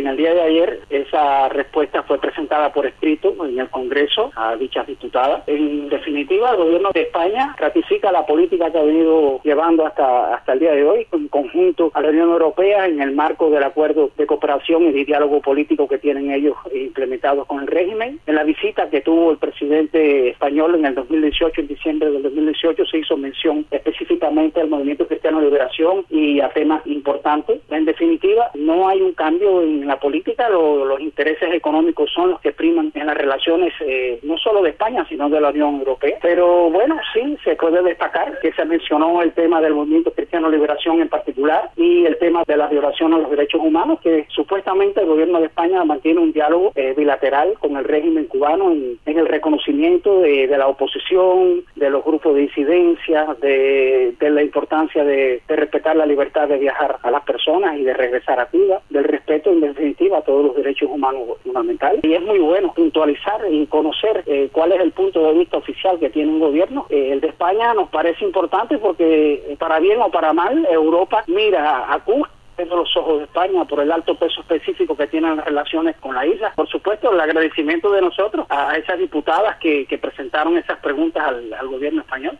en el día de ayer esa respuesta fue presentada por escrito en el Congreso a dichas diputadas. En definitiva, el gobierno de España ratifica la política que ha venido llevando hasta el día de hoy, en conjunto a la Unión Europea, en el marco del acuerdo de cooperación y de diálogo político que tienen ellos implementados con el régimen. En la visita que tuvo el presidente español en el 2018, en diciembre del 2018, se hizo mención específicamente al Movimiento Cristiano de Liberación y a temas importantes. En definitiva, no hay un cambio en la política, los intereses económicos son los que priman en las relaciones no solo de España, sino de la Unión Europea. Pero bueno, sí, se puede destacar que se mencionó el tema del Movimiento Cristiano de Liberación en particular y el tema de la violación a los derechos humanos, que supuestamente el gobierno de España mantiene un diálogo bilateral con el régimen cubano en el reconocimiento de la oposición, de los grupos de disidencia, de la importancia de respetar la libertad de viajar a las personas y de regresar a Cuba, del respeto en definitiva a todos los derechos humanos fundamentales. Y es muy bueno puntualizar y conocer cuál es el punto de vista oficial que tiene un gobierno. El de España nos parece importante porque, para bien o para mal, Europa mira a Cuba los ojos de España por el alto peso específico que tienen las relaciones con la isla. Por supuesto, el agradecimiento de nosotros a esas diputadas que presentaron esas preguntas al gobierno español.